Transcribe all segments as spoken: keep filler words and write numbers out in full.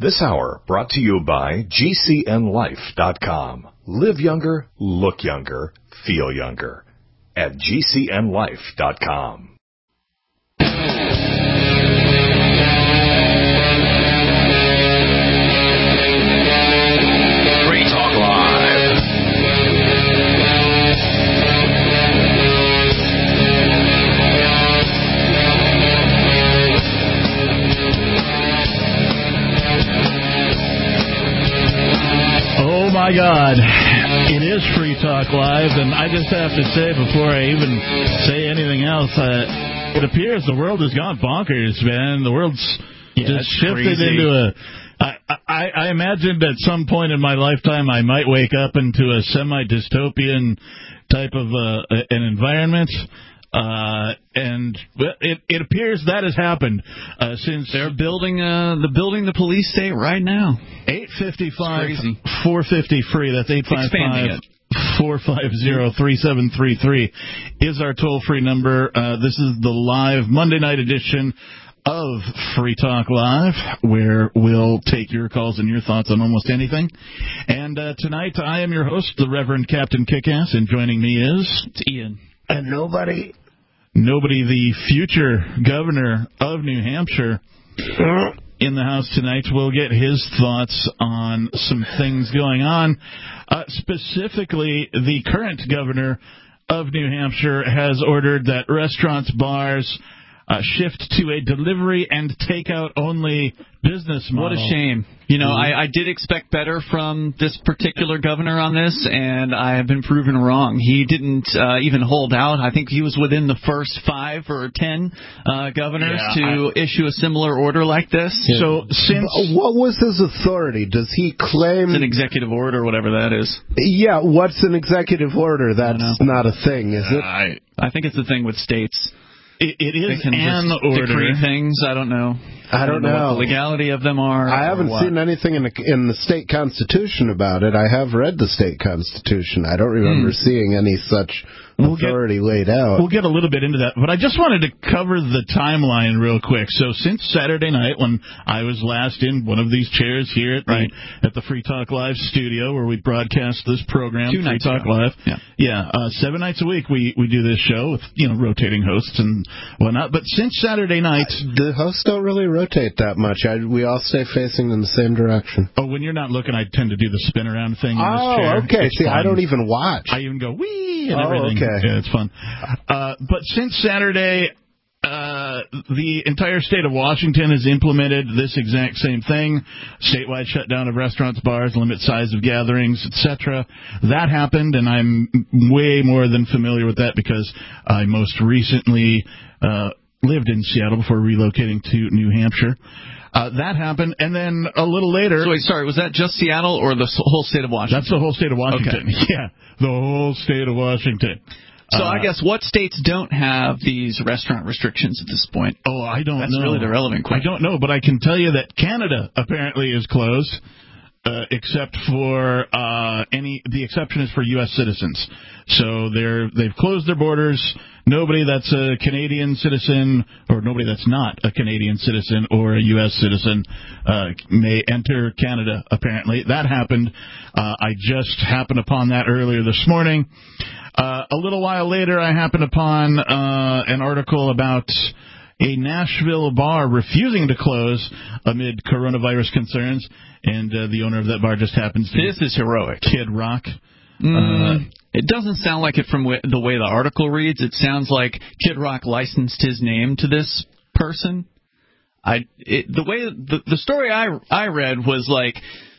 This hour brought to you by G C N life dot com. Live younger, look younger, feel younger at G C N life dot com. Free Talk Live. Oh my God, it is Free Talk Live, and I just have to say before I even say anything else, uh, it appears the world has gone bonkers, man. The world's yeah, just shifted crazy. into a... I, I, I imagined at some point in my lifetime I might wake up into a semi-dystopian type of uh, an environment. Uh, and it, it appears that has happened uh, since they're building uh, the building the police state right now. eight five five, four five zero free. That's eight five five, four five zero, three seven three three is our toll-free number. Uh, this is the live Monday night edition of Free Talk Live, where we'll take your calls and your thoughts on almost anything. And uh, tonight I am your host, the Reverend Captain Kickass, and joining me is... It's Ian. And nobody... Nobody, the future governor of New Hampshire, in the house tonight. We'll get his thoughts on some things going on. Uh, specifically, the current governor of New Hampshire has ordered that restaurants, bars, uh, shift to a delivery and takeout only business model. What a shame. You know, mm-hmm. I, I did expect better from this particular governor on this, and I have been proven wrong. He didn't uh, even hold out. I think he was within the first five or ten uh, governors yeah, to I, issue a similar order like this. Yeah. So, since what was his authority? Does he claim it's an executive order, whatever that is? Yeah, what's an executive order? That's not a thing, is uh, it? I, I think it's a thing with states. It, it is an order. Decree things. I don't know. I don't, I don't know, know what the legality of them are. I haven't seen anything in the, in the state constitution about it. I have read the state constitution. I don't remember mm. seeing any such we'll authority get, laid out. We'll get a little bit into that, but I just wanted to cover the timeline real quick. So since Saturday night, when I was last in one of these chairs here at the, right. at the Free Talk Live studio where we broadcast this program, Two Free nights Talk ago. Live. Yeah, yeah uh, seven nights a week we, we do this show with, you know, rotating hosts and whatnot. But since Saturday night... The hosts don't really rotate that much. I, we all stay facing in the same direction. Oh, when you're not looking, I tend to do the spin around thing in oh, this chair. okay. It's See, fun. I don't even watch. I even go, wee, and oh, everything. okay. Yeah, it's fun. Uh, but since Saturday, uh, the entire state of Washington has implemented this exact same thing. Statewide shutdown of restaurants, bars, limit size of gatherings, et cetera. That happened, and I'm way more than familiar with that because I most recently uh, lived in Seattle before relocating to New Hampshire. Uh, that happened, and then a little later... So wait, sorry, was that just Seattle or the whole state of Washington? That's the whole state of Washington. Okay. Yeah, the whole state of Washington. So uh, I guess what states don't have these restaurant restrictions at this point? Oh, I don't That's know. That's really the relevant question. I don't know, but I can tell you that Canada apparently is closed, uh, except for uh, any... The exception is for U S citizens. So they're they've closed their borders. Nobody that's a Canadian citizen, or nobody that's not a Canadian citizen or a U S citizen, uh, may enter Canada, apparently. That happened. Uh, I just happened upon that earlier this morning. Uh, a little while later, I happened upon uh, an article about a Nashville bar refusing to close amid coronavirus concerns, and uh, the owner of that bar just happens to This is heroic. Kid Rock. Mm, uh, it doesn't sound like it from w- the way the article reads. It sounds like Kid Rock licensed his name to this person. I it, the way the, the story I I read was like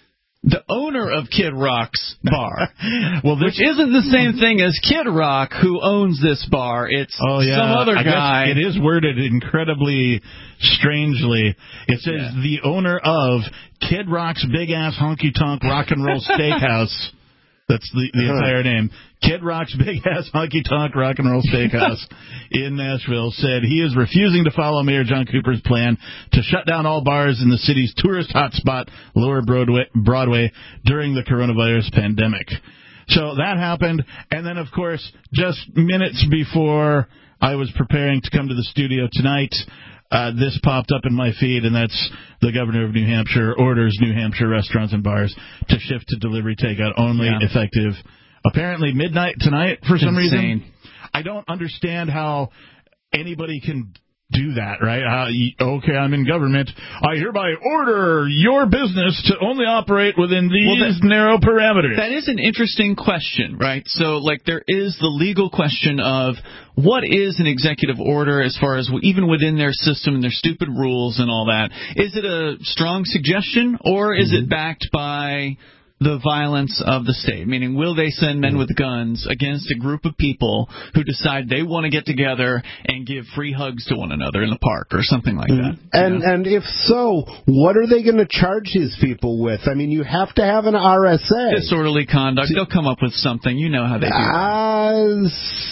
the owner of Kid Rock's bar, well, this, which isn't the same thing as Kid Rock who owns this bar. It's oh, yeah. some other I guy. Guess it is worded incredibly strangely. It says yeah. the owner of Kid Rock's Big Ass Honky Tonk Rock and Roll Steakhouse. That's the, the entire name. Kid Rock's Big Ass Honky Tonk Rock and Roll Steakhouse in Nashville said he is refusing to follow Mayor John Cooper's plan to shut down all bars in the city's tourist hotspot, Lower Broadway, Broadway during the coronavirus pandemic. So that happened. And then, of course, just minutes before I was preparing to come to the studio tonight, uh, this popped up in my feed, and that's the governor of New Hampshire orders New Hampshire restaurants and bars to shift to delivery takeout only, yeah. effective apparently midnight tonight for some Insane. reason. I don't understand how anybody can do that, right? Uh, okay, I'm in government. I hereby order your business to only operate within these well, that, narrow parameters. That is an interesting question, right? So, like, there is the legal question of what is an executive order as far as even within their system and their stupid rules and all that. Is it a strong suggestion, or is mm-hmm. it backed by the violence of the state? Meaning, will they send men with guns against a group of people who decide they want to get together and give free hugs to one another in the park or something like that? And know? and if so, what are they going to charge these people with? I mean, you have to have an R S A. Disorderly conduct. They'll come up with something. You know how they do. Uh,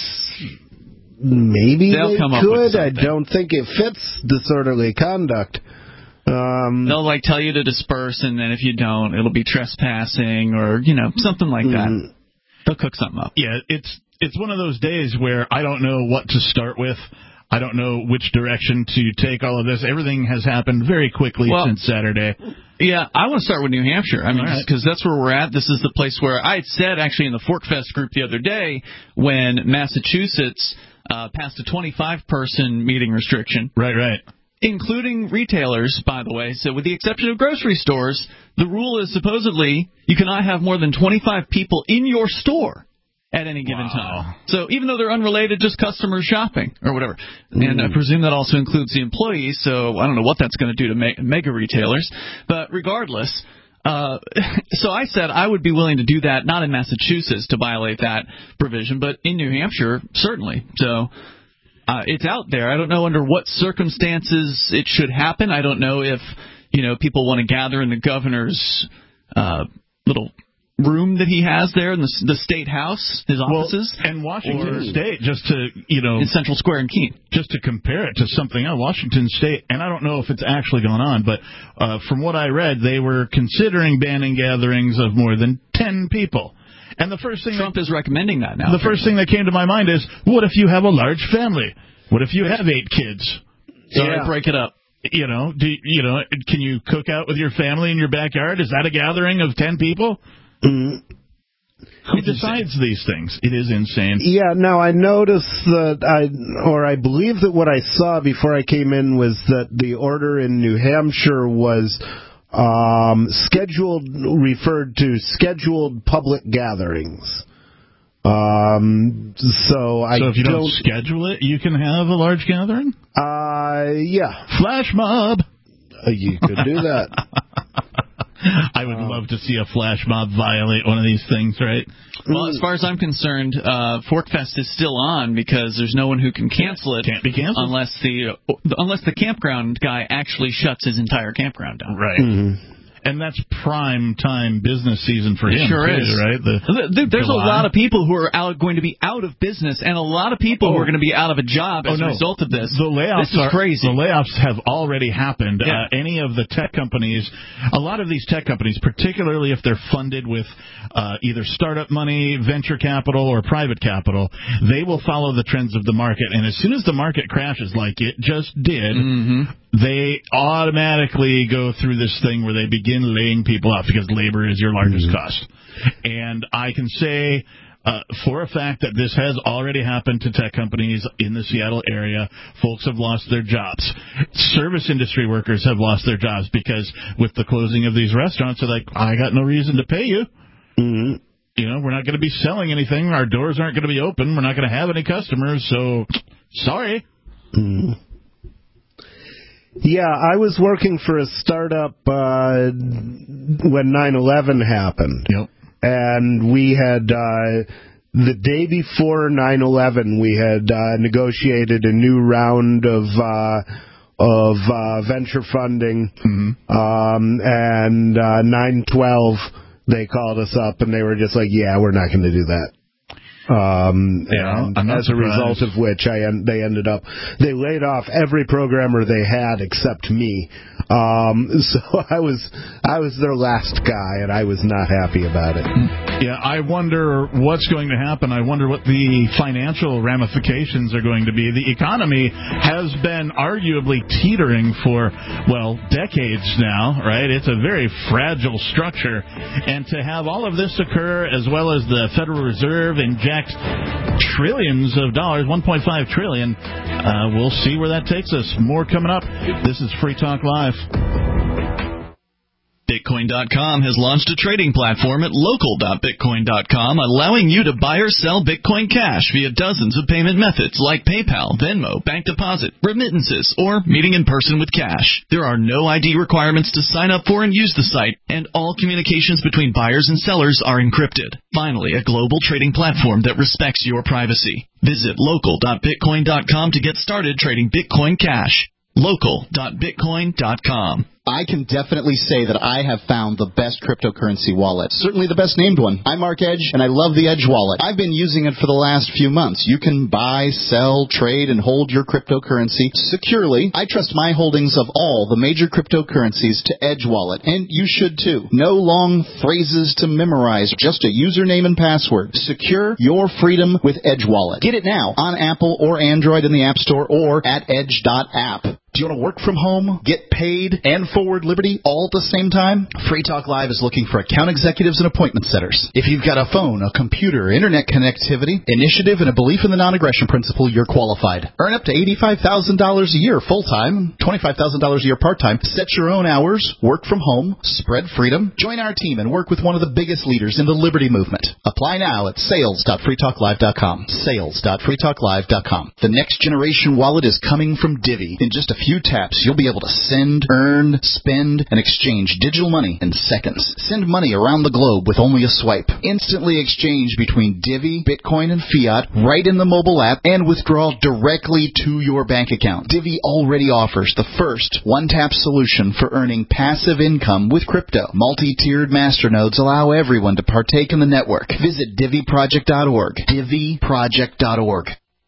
maybe They'll they come up could. with I don't think it fits disorderly conduct. Um, They'll like tell you to disperse, and then if you don't, it'll be trespassing or you know something like that. Mm. They'll cook something up. Yeah, it's it's one of those days where I don't know what to start with. I don't know which direction to take all of this. Everything has happened very quickly well, since Saturday. Yeah, I want to start with New Hampshire. I mean, because right. that's where we're at. This is the place where I had said actually in the Forkfest group the other day when Massachusetts uh, passed a twenty-five person meeting restriction. Right, right. Including retailers, by the way. So with the exception of grocery stores, the rule is supposedly you cannot have more than twenty-five people in your store at any given wow. time. So even though they're unrelated, just customers shopping or whatever. Mm. And I presume that also includes the employees, so I don't know what that's going to do to me- mega retailers. But regardless, uh, so I said I would be willing to do that, not in Massachusetts to violate that provision, but in New Hampshire, certainly. So... Uh, it's out there. I don't know under what circumstances it should happen. I don't know if, you know, people want to gather in the governor's uh, little room that he has there in the, the state house, his offices. Well, and Washington or, State, just to, you know... in Central Square in Keene. Just to compare it to something else, Washington State, and I don't know if it's actually going on, but uh, from what I read, they were considering banning gatherings of more than ten people. And the first thing Trump that, is recommending that now. The first thing that came to my mind is, what if you have a large family? What if you have eight kids? So yeah. break it up. You know, do you know? Can you cook out with your family in your backyard? Is that a gathering of ten people? Mm-hmm. Who decides these things? It is insane. Yeah. Now I noticed that I, or I believe that what I saw before I came in was that the order in New Hampshire was. Um, scheduled, referred to scheduled public gatherings. Um, so I So if you don't, don't schedule it, you can have a large gathering? Uh, yeah. Flash mob! Uh, you could do that. I would um, love to see a flash mob violate one of these things, right? Well, as far as I'm concerned, uh, Forkfest is still on because there's no one who can cancel it. Can't be canceled. Unless the, unless the campground guy actually shuts his entire campground down. Right. Mm-hmm. And that's prime time business season for him. Sure too, is. Right? The, There's July. a lot of people who are out, going to be out of business, and a lot of people oh. who are going to be out of a job as oh, no. a result of this. The layoffs this is are crazy. The layoffs have already happened. Yeah. Uh, any of the tech companies, a lot of these tech companies, particularly if they're funded with uh, either startup money, venture capital, or private capital, they will follow the trends of the market. And as soon as the market crashes, like it just did, mm-hmm. they automatically go through this thing where they begin laying people off because labor is your largest mm-hmm. cost. And I can say uh, for a fact that this has already happened to tech companies in the Seattle area. Folks have lost their jobs. Service industry workers have lost their jobs because with the closing of these restaurants, they're like, I got no reason to pay you. Mm-hmm. You know, we're not going to be selling anything. Our doors aren't going to be open. We're not going to have any customers. So, sorry. Mm-hmm. Yeah, I was working for a startup uh, when nine eleven happened. Yep. And we had, uh, the day before nine eleven, we had uh, negotiated a new round of uh, of uh, venture funding. Mm-hmm. Um, and uh, nine twelve, they called us up, and they were just like, yeah, we're not going to do that. Um, yeah, and as a result of which, I en- they ended up they laid off every programmer they had except me. Um, so I was I was their last guy, and I was not happy about it. Yeah, I wonder what's going to happen. I wonder what the financial ramifications are going to be. The economy has been arguably teetering for, well, decades now, right? It's a very fragile structure. And to have all of this occur, as well as the Federal Reserve inject trillions of dollars, one point five trillion dollars, uh, we'll see where that takes us. More coming up. This is Free Talk Live. Bitcoin dot com has launched a trading platform at local dot bitcoin dot com, allowing you to buy or sell Bitcoin Cash via dozens of payment methods like PayPal, Venmo, bank deposit, remittances, or meeting in person with cash. There are no I D requirements to sign up for and use the site, and all communications between buyers and sellers are encrypted. Finally, a global trading platform that respects your privacy. Visit local dot bitcoin dot com to get started trading Bitcoin Cash. local dot bitcoin dot com. I can definitely say that I have found the best cryptocurrency wallet. Certainly the best named one. I'm Mark Edge, and I love the Edge wallet. I've been using it for the last few months. You can buy, sell, trade, and hold your cryptocurrency securely. I trust my holdings of all the major cryptocurrencies to Edge wallet, and you should too. No long phrases to memorize, just a username and password. Secure your freedom with Edge wallet. Get it now on Apple or Android in the App Store or at edge dot app. Do you want to work from home, get paid, and forward Liberty all at the same time? Free Talk Live is looking for account executives and appointment setters. If you've got a phone, a computer, internet connectivity, initiative, and a belief in the non-aggression principle, you're qualified. Earn up to eighty-five thousand dollars a year full-time, twenty-five thousand dollars a year part-time. Set your own hours, work from home, spread freedom. Join our team and work with one of the biggest leaders in the Liberty movement. Apply now at sales dot free talk live dot com. sales dot free talk live dot com. The next generation wallet is coming from Divvy. In just a few taps, you'll be able to send, earn, spend, and exchange digital money in seconds. Send money around the globe with only a swipe. Instantly exchange between Divvy, Bitcoin, and fiat right in the mobile app and withdraw directly to your bank account. Divvy already offers the first one-tap solution for earning passive income with crypto. Multi-tiered masternodes allow everyone to partake in the network. Visit divvy project dot org. divvy project dot org.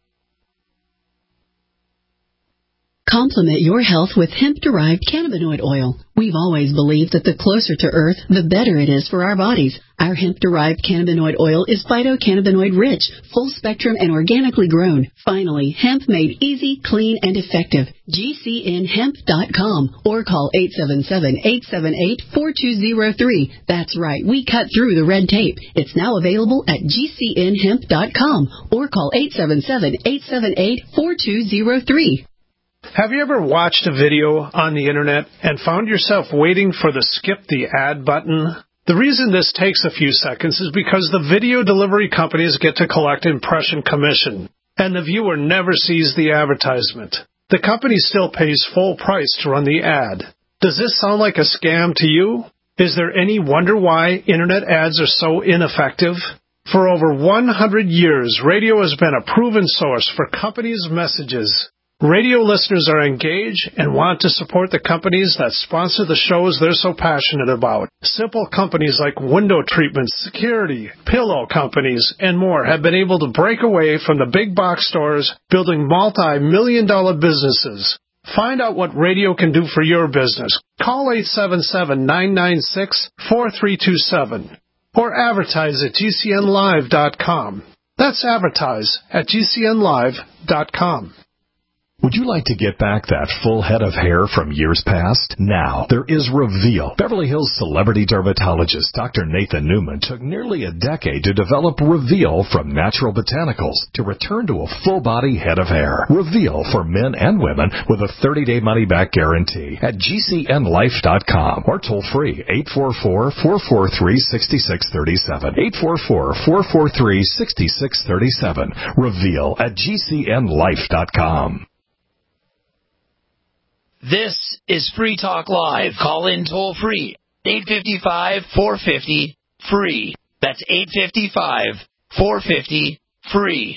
Complement your health with hemp-derived cannabinoid oil. We've always believed that the closer to Earth, the better it is for our bodies. Our hemp-derived cannabinoid oil is phytocannabinoid-rich, full-spectrum, and organically grown. Finally, hemp made easy, clean, and effective. G C N hemp dot com or call eight seven seven, eight seven eight, four two zero three. That's right, we cut through the red tape. It's now available at G C N hemp dot com or call eight seven seven, eight seven eight, four two zero three. Have you ever watched a video on the internet and found yourself waiting for the skip the ad button? The reason this takes a few seconds is because the video delivery companies get to collect impression commission, and the viewer never sees the advertisement. The company still pays full price to run the ad. Does this sound like a scam to you? Is there any wonder why internet ads are so ineffective? For over one hundred years, radio has been a proven source for companies' messages. Radio listeners are engaged and want to support the companies that sponsor the shows they're so passionate about. Simple companies like window treatments, security, pillow companies, and more have been able to break away from the big box stores, building multi-million dollar businesses. Find out what radio can do for your business. Call eight seven seven, nine nine six, four three two seven or advertise at G C N live dot com. That's advertise at G C N live dot com. Would you like to get back that full head of hair from years past? Now, there is Reveal. Beverly Hills celebrity dermatologist Doctor Nathan Newman took nearly a decade to develop Reveal from natural botanicals to return to a full-body head of hair. Reveal for men and women with a thirty-day money-back guarantee at G C N life dot com or toll-free eight four four, four four three, six six three seven. eight four four, four four three, six six three seven. Reveal at G C N life dot com. This is Free Talk Live. Call in toll free. eight five five, four five zero, free. That's eight five five, four five zero, free.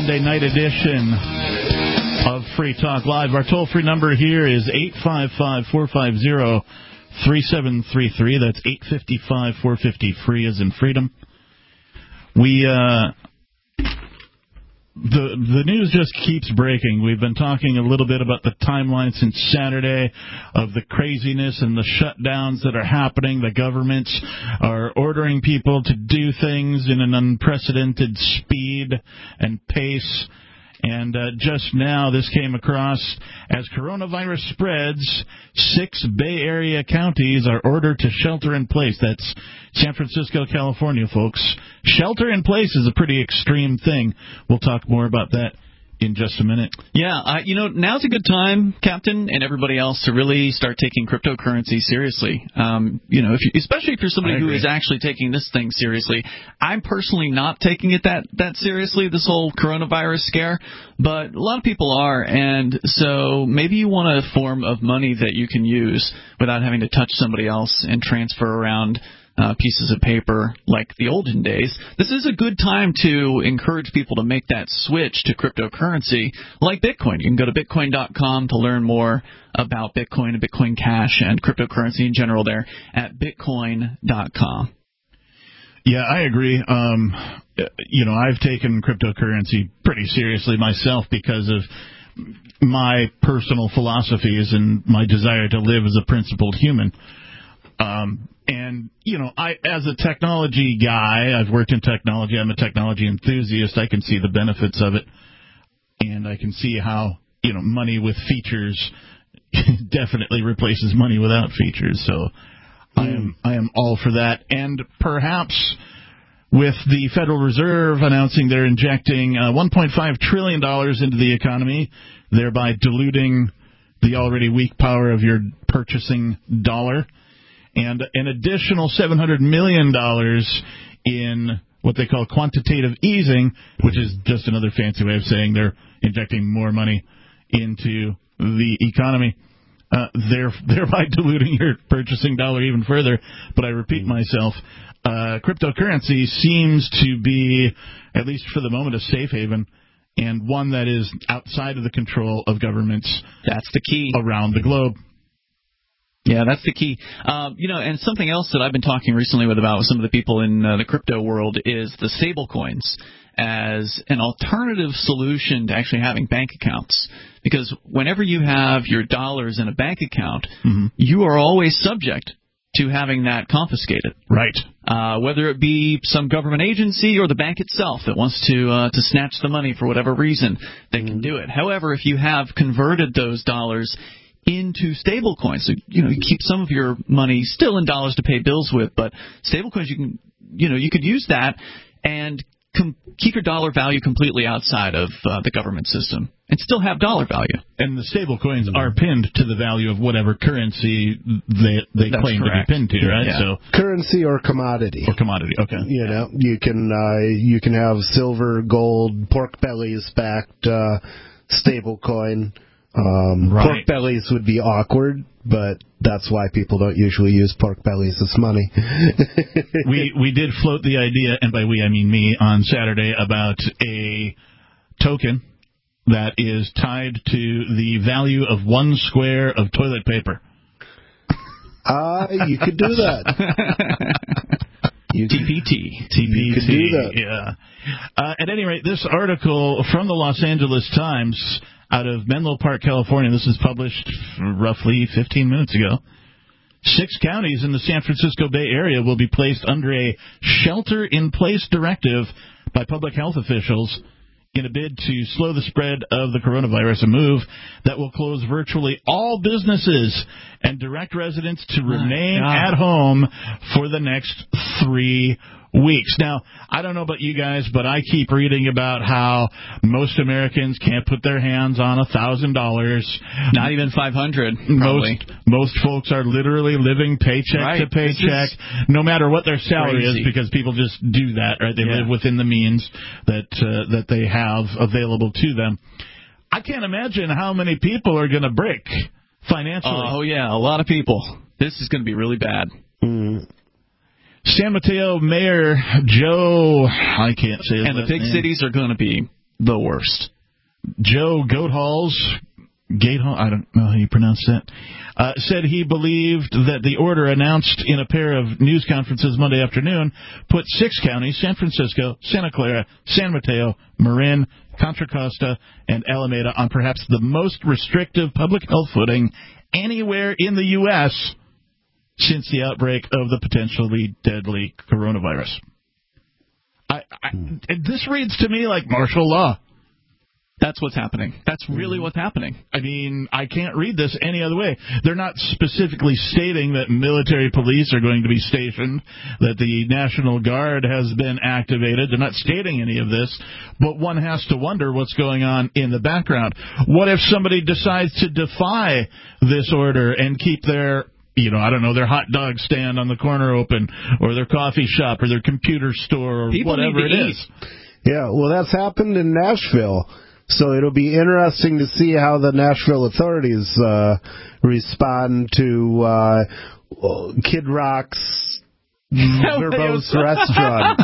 Monday night edition of Free Talk Live. Our toll-free number here is eight five five, four five zero, three seven three three. That's eight five five, four five zero, free as in freedom. We, uh... The the news just keeps breaking. We've been talking a little bit about the timeline since Saturday of the craziness and the shutdowns that are happening. The governments are ordering people to do things in an unprecedented speed and pace. And uh, just now, this came across as coronavirus spreads, six Bay Area counties are ordered to shelter in place. That's San Francisco, California, folks. Shelter in place is a pretty extreme thing. We'll talk more about that in just a minute. Yeah, uh, you know, now's a good time, Captain, and everybody else to really start taking cryptocurrency seriously. Um, you know, if you, especially if you're somebody who is actually taking this thing seriously. I'm personally not taking it that, that seriously, this whole coronavirus scare, but a lot of people are, and so maybe you want a form of money that you can use without having to touch somebody else and transfer around Uh, pieces of paper like the olden days. This is a good time to encourage people to make that switch to cryptocurrency like Bitcoin. You can go to bitcoin dot com to learn more about Bitcoin and Bitcoin Cash and cryptocurrency in general there at bitcoin dot com. Yeah, I agree. Um, you know, I've taken cryptocurrency pretty seriously myself because of my personal philosophies and my desire to live as a principled human. Um, and, you know, I, as a technology guy, I've worked in technology. I'm a technology enthusiast. I can see the benefits of it. And I can see how, you know, money with features definitely replaces money without features. So mm. I am, I am all for that. And perhaps with the Federal Reserve announcing they're injecting uh, one point five trillion dollars into the economy, thereby diluting the already weak power of your purchasing dollar, and an additional seven hundred million dollars in what they call quantitative easing, which is just another fancy way of saying they're injecting more money into the economy, uh, thereby diluting your purchasing dollar even further. But I repeat myself, uh, cryptocurrency seems to be, at least for the moment, a safe haven, and one that is outside of the control of governments. That's the key. Around the globe. Yeah, that's the key. Um, you know, and something else that I've been talking recently with about with some of the people in uh, the crypto world is the stable coins as an alternative solution to actually having bank accounts. Because whenever you have your dollars in a bank account, mm-hmm. you are always subject to having that confiscated. Right. Uh, whether it be some government agency or the bank itself that wants to uh, to snatch the money for whatever reason, they mm-hmm. can do it. However, if you have converted those dollars into stable coins, so you know you keep some of your money still in dollars to pay bills with, but stable coins, you can you know you could use that and com- keep your dollar value completely outside of uh, the government system and still have dollar value. And the stable coins are pinned to the value of whatever currency they they That's claim correct. to be pinned to, right? Yeah. So currency or commodity. Or commodity. Okay. You know, you can uh, you can have silver, gold, pork bellies backed uh, stable coin. Um, right. Pork bellies would be awkward, but that's why people don't usually use pork bellies as money. we we did float the idea, and by we I mean me, on Saturday about a token that is tied to the value of one square of toilet paper. Ah, uh, you could do that. You T P T. T P T. You could do that. Yeah. Uh, at any rate, this article from the Los Angeles Times out of Menlo Park, California, this is published roughly fifteen minutes ago. Six counties in the San Francisco Bay Area will be placed under a shelter-in-place directive by public health officials in a bid to slow the spread of the coronavirus, a move that will close virtually all businesses and direct residents to remain oh, at home for the next three weeks. Now, I don't know about you guys, but I keep reading about how most Americans can't put their hands on a thousand dollars. Not even five hundred. Most most folks are literally living paycheck right. to paycheck, no matter what their salary crazy. is, because people just do that, right? They yeah. live within the means that uh, that they have available to them. I can't imagine how many people are going to break financially. Oh yeah, a lot of people. This is going to be really bad. Mm. San Mateo Mayor Joe, I can't say his And the big name. cities are going to be the worst. Joe Goathalls, Gatehall, I don't know how you pronounce that, uh, said he believed that the order announced in a pair of news conferences Monday afternoon put six counties, San Francisco, Santa Clara, San Mateo, Marin, Contra Costa, and Alameda, on perhaps the most restrictive public health footing anywhere in the U S since the outbreak of the potentially deadly coronavirus. I, I, this reads to me like martial law. That's what's happening. That's really what's happening. I mean, I can't read this any other way. They're not specifically stating that military police are going to be stationed, that the National Guard has been activated. They're not stating any of this, but one has to wonder what's going on in the background. What if somebody decides to defy this order and keep their, you know, I don't know, their hot dog stand on the corner open, or their coffee shop, or their computer store, or People whatever it eat. is? Yeah, well, that's happened in Nashville. So it'll be interesting to see how the Nashville authorities uh, respond to uh, Kid Rock's verbose restaurant.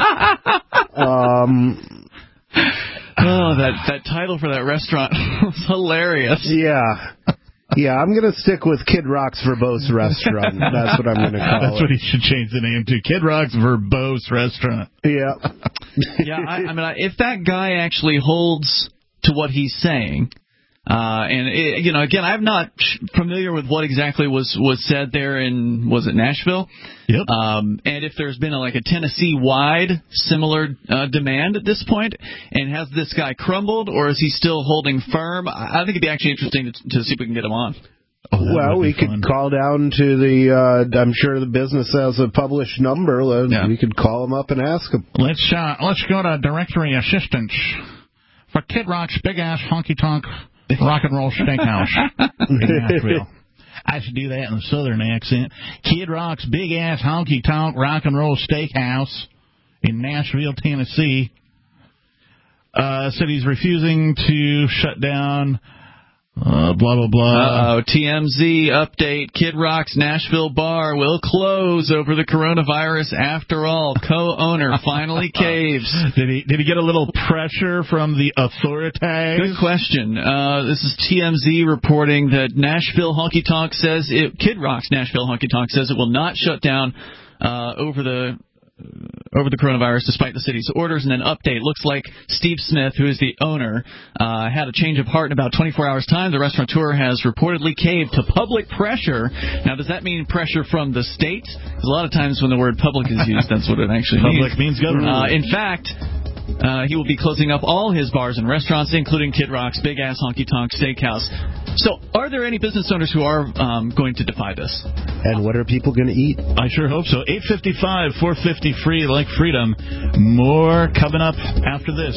Um, oh, that, that title for that restaurant was hilarious. Yeah. Yeah, I'm going to stick with Kid Rock's verbose restaurant. That's what I'm going to call That's it. That's what he should change the name to. Kid Rock's verbose restaurant. Yeah. yeah, I, I mean, if that guy actually holds to what he's saying, uh, and it, you know, again, I'm not familiar with what exactly was, was said there in, was it Nashville? Yep. Um, and if there's been a, like a Tennessee-wide similar uh, demand at this point, and has this guy crumbled, or is he still holding firm? I, I think it'd be actually interesting to, to see if we can get him on. Oh, well, we fun. could call down to the, uh, I'm sure the business has a published number. Yeah. We could call him up and ask him. Let's, uh, let's go to directory assistance for Kid Rock's big-ass honky-tonk rock and roll steakhouse in Nashville. I should do that in a southern accent. Kid Rock's big-ass honky-tonk rock and roll steakhouse in Nashville, Tennessee. Uh, said he's refusing to shut down, uh, blah, blah, blah. Uh-oh, T M Z update. Kid Rock's Nashville bar will close over the coronavirus after all. Co-owner finally caves. Did he did he get a little pressure from the authorities? Good question. Uh, this is T M Z reporting that Nashville Honky Tonk says, it, Kid Rock's Nashville Honky Tonk says it will not shut down uh, over the... over the coronavirus despite the city's orders. And then update, looks like Steve Smith, who is the owner, uh, had a change of heart in about twenty-four hours time. The restaurateur has reportedly caved to public pressure. Now, does that mean pressure from the state? Because a lot of times when the word public is used, that's what it actually means. Public means government. Uh, in fact, uh, he will be closing up all his bars and restaurants, including Kid Rock's Big Ass Honky Tonk Steakhouse. So, are there any business owners who are um, going to defy this? And what are people going to eat? I sure hope so. eight fifty-five, four fifty free, like freedom. More coming up after this.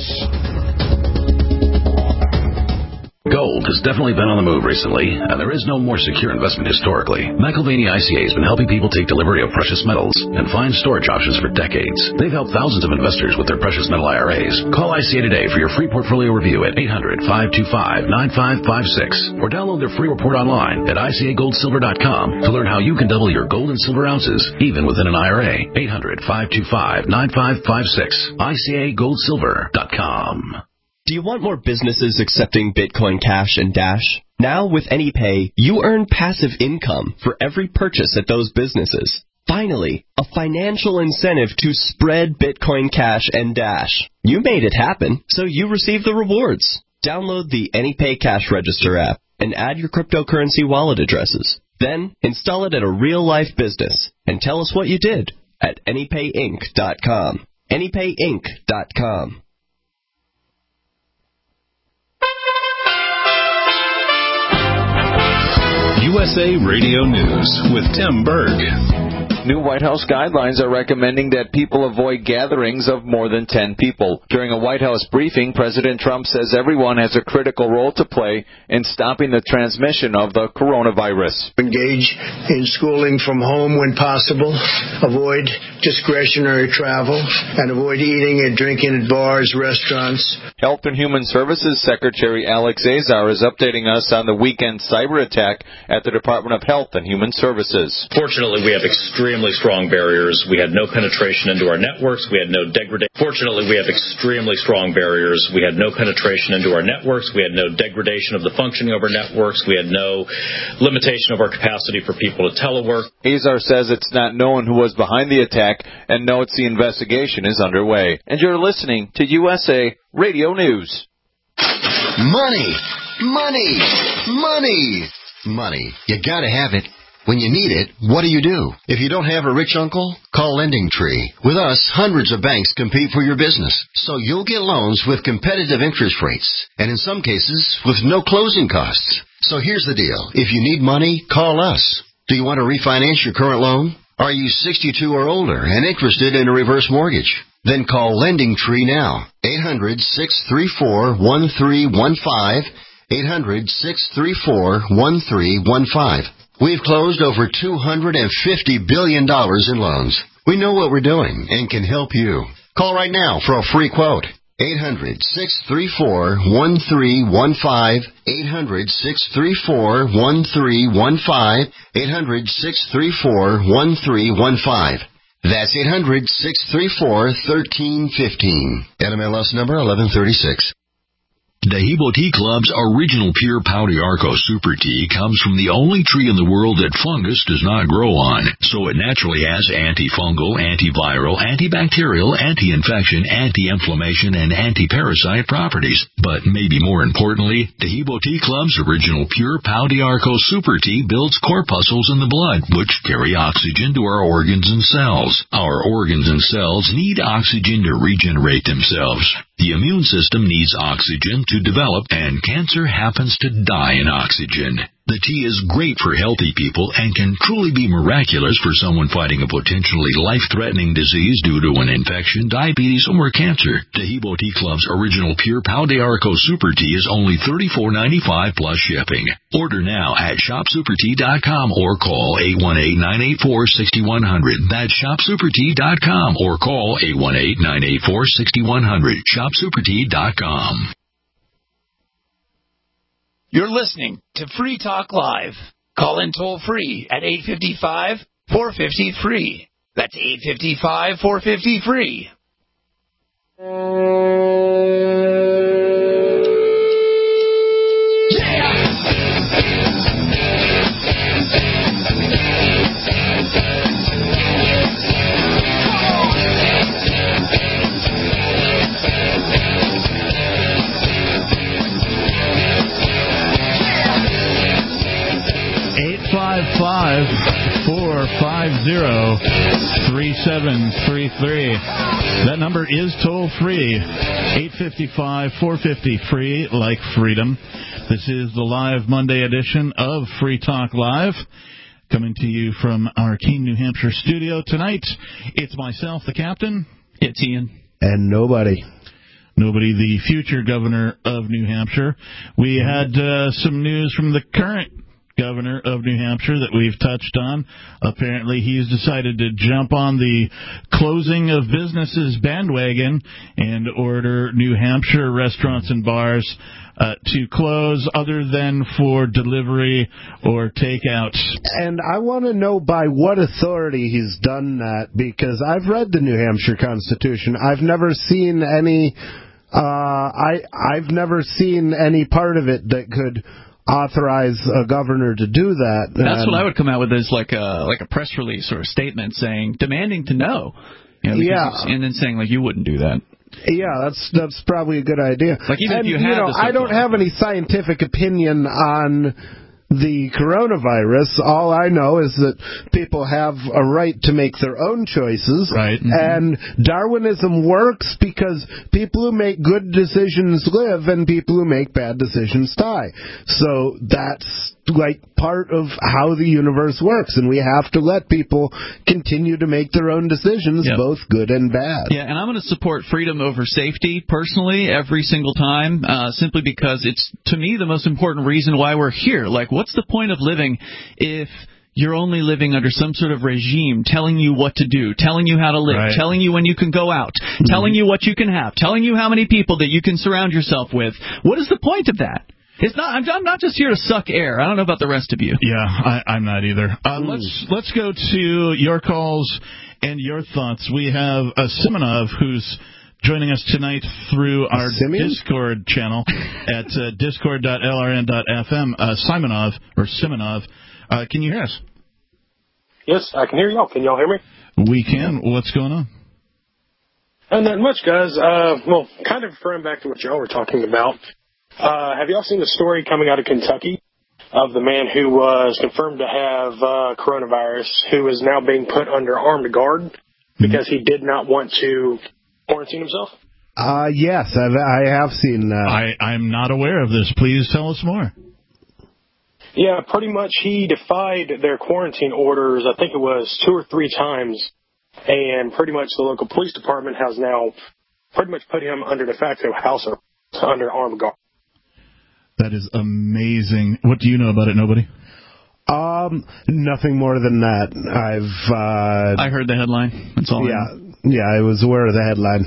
Gold has definitely been on the move recently, and there is no more secure investment historically. McIlvaney I C A has been helping people take delivery of precious metals and find storage options for decades. They've helped thousands of investors with their precious metal I R As. Call I C A today for your free portfolio review at eight hundred, five two five, nine five five six or download their free report online at I C A gold silver dot com to learn how you can double your gold and silver ounces even within an I R A. eight hundred, five two five, nine five five six. I C A gold silver dot com. Do you want more businesses accepting Bitcoin Cash and Dash? Now with AnyPay, you earn passive income for every purchase at those businesses. Finally, a financial incentive to spread Bitcoin Cash and Dash. You made it happen, so you receive the rewards. Download the AnyPay Cash Register app and add your cryptocurrency wallet addresses. Then install it at a real-life business and tell us what you did at any pay inc dot com. any pay inc dot com. U S A Radio News with Tim Berg. New White House guidelines are recommending that people avoid gatherings of more than ten people. During a White House briefing, President Trump says everyone has a critical role to play in stopping the transmission of the coronavirus. Engage in schooling from home when possible. Avoid discretionary travel. And avoid eating and drinking at bars, restaurants. Health and Human Services Secretary Alex Azar is updating us on the weekend cyber attack at the Department of Health and Human Services. Fortunately, we have extremely extremely strong barriers. We had no penetration into our networks. We had no degradation. Fortunately, we have extremely strong barriers. We had no penetration into our networks. We had no degradation of the functioning of our networks. We had no limitation of our capacity for people to telework. Azar says it's not known who was behind the attack and notes the investigation is underway. And you're listening to U S A Radio News. Money! Money! Money! Money. You gotta have it. When you need it, what do you do? If you don't have a rich uncle, call LendingTree. With us, hundreds of banks compete for your business, so you'll get loans with competitive interest rates, and in some cases, with no closing costs. So here's the deal. If you need money, call us. Do you want to refinance your current loan? Are you sixty-two or older and interested in a reverse mortgage? Then call LendingTree now. eight hundred, six three four, one three one five. eight hundred, six three four, one three one five. We've closed over two hundred fifty billion dollars in loans. We know what we're doing and can help you. Call right now for a free quote. eight hundred, six three four, one three one five. eight hundred, six three four, one three one five. eight hundred, six three four, one three one five. That's eight hundred, six three four, one three one five. N M L S number eleven thirty-six. Dehibo Tea Club's original pure Pau d'Arco Super Tea comes from the only tree in the world that fungus does not grow on, so it naturally has antifungal, antiviral, antibacterial, anti-infection, anti-inflammation, and anti-parasite properties. But maybe more importantly, Dehibo Tea Club's original pure Pau d'Arco Super Tea builds corpuscles in the blood, which carry oxygen to our organs and cells. Our organs and cells need oxygen to regenerate themselves. The immune system needs oxygen to develop, and cancer happens to die in oxygen. The tea is great for healthy people and can truly be miraculous for someone fighting a potentially life-threatening disease due to an infection, diabetes, or cancer. Dehibo Tea Club's original pure Pau d'Arco Super Tea is only thirty-four ninety-five plus shipping. Order now at shop super tea dot com or call eight one eight, nine eight four, six one zero zero. That's shop super tea dot com or call eight one eight, nine eight four, six one zero zero. shop super tea dot com. You're listening to Free Talk Live. Call in toll free at eight five five, four five zero, free. That's eight five five, four five zero, free. Five five four five zero three seven three three. That number is toll free. Eight fifty five four fifty free, like freedom. This is the live Monday edition of Free Talk Live, coming to you from our Keene, New Hampshire studio tonight. It's myself, the captain. It's Ian. And nobody. Nobody, the future governor of New Hampshire. We had uh, some news from the current governor of New Hampshire that we've touched on. Apparently he's decided to jump on the closing of businesses bandwagon and order New Hampshire restaurants and bars uh, to close other than for delivery or takeout. And I want to know by what authority he's done that, because I've read the New Hampshire Constitution. I've never seen any uh, I I've never seen any part of it that could authorize a governor to do that. That's what I would come out with, is like a like a press release or a statement saying, demanding to know. You know, yeah. And then saying, like, you wouldn't do that. Yeah, that's that's probably a good idea. Like, even and, if you, you had know, I don't have any scientific opinion on the coronavirus. All I know is that people have a right to make their own choices. Right. Mm-hmm. And Darwinism works because people who make good decisions live and people who make bad decisions die. So that's like part of how the universe works, and we have to let people continue to make their own decisions, yep. both good and bad. Yeah, and I'm going to support freedom over safety personally every single time, uh, simply because it's, to me, the most important reason why we're here. Like, what's the point of living if you're only living under some sort of regime telling you what to do, telling you how to live, right. telling you when you can go out, telling you what you can have, telling you how many people that you can surround yourself with? What is the point of that? It's not. I'm, I'm not just here to suck air. I don't know about the rest of you. Yeah, I, I'm not either. Uh, let's let's go to your calls and your thoughts. We have a Simonov who's joining us tonight through our Simeon? Discord channel at uh, discord dot l r n dot f m. Uh, Simonov, or Simonov, uh, can you hear us? Yes, I can hear y'all. Can y'all hear me? We can. What's going on? Uh, not much, guys. Uh, well, kind of referring back to what y'all were talking about. Uh, have y'all seen the story coming out of Kentucky of the man who was confirmed to have uh, coronavirus, who is now being put under armed guard because he did not want to quarantine himself? Uh, yes, I've, I have seen that. I, I'm not aware of this. Please tell us more. Yeah, pretty much he defied their quarantine orders, I think it was two or three times, and pretty much the local police department has now pretty much put him under de facto house arrest, under armed guard. That is amazing. What do you know about it, nobody? Um, nothing more than that. I've, uh... I heard the headline. That's all yeah, I know. Yeah, I was aware of the headline.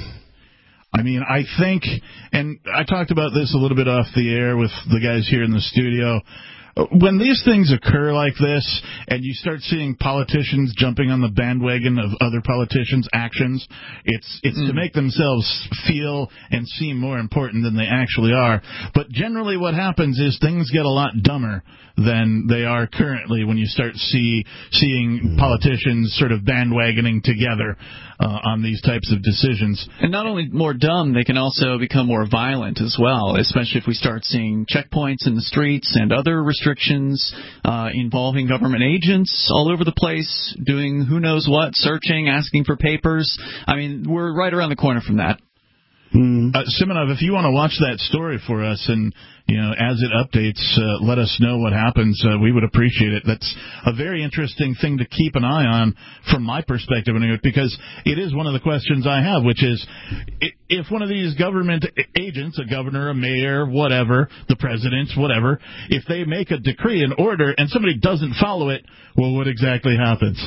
I mean, I think, and I talked about this a little bit off the air with the guys here in the studio. When these things occur like this, and you start seeing politicians jumping on the bandwagon of other politicians' actions, it's it's mm. to make themselves feel and seem more important than they actually are. But generally what happens is things get a lot dumber than they are currently when you start see seeing politicians sort of bandwagoning together uh, on these types of decisions. And not only more dumb, they can also become more violent as well, especially if we start seeing checkpoints in the streets and other restrictions uh, involving government agents all over the place, doing who knows what, searching, asking for papers. I mean, we're right around the corner from that. Mm. Uh, Simonov, if you want to watch that story for us and, you know, as it updates, uh, let us know what happens. Uh, we would appreciate it. That's a very interesting thing to keep an eye on from my perspective, anyway, because it is one of the questions I have, which is if one of these government agents, a governor, a mayor, whatever, the president, whatever, if they make a decree, an order, and somebody doesn't follow it, well, what exactly happens?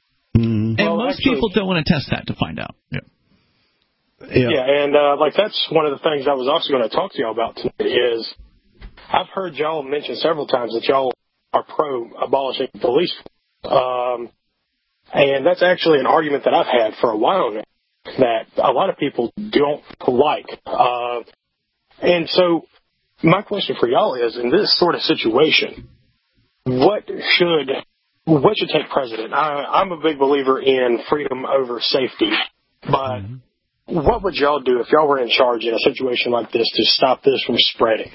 Mm. And well, most actually, people don't want to test that to find out. Yeah. Yeah, yeah and uh, like that's one of the things I was also going to talk to y'all about tonight is I've heard y'all mention several times that y'all are pro-abolishing police. Um, and that's actually an argument that I've had for a while now that a lot of people don't like. Uh, and so my question for y'all is, in this sort of situation, what should what should take precedent? I, I'm a big believer in freedom over safety, but mm-hmm. what would y'all do if y'all were in charge in a situation like this to stop this from spreading?